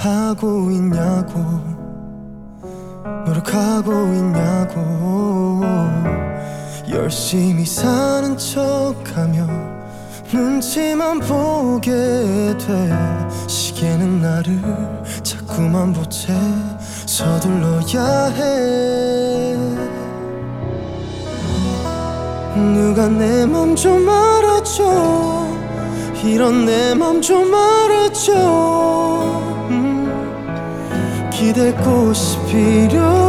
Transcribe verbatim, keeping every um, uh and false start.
하고 있냐고, 노력하고 있냐고. 열심히 사는 척하며 눈치만 보게 돼. 시계는 나를 자꾸만 보채. 서둘러야 해. 누가 내 맘 좀 알아줘. 이런 내 맘 좀 알아줘. 음, 기댈 곳이 필요해.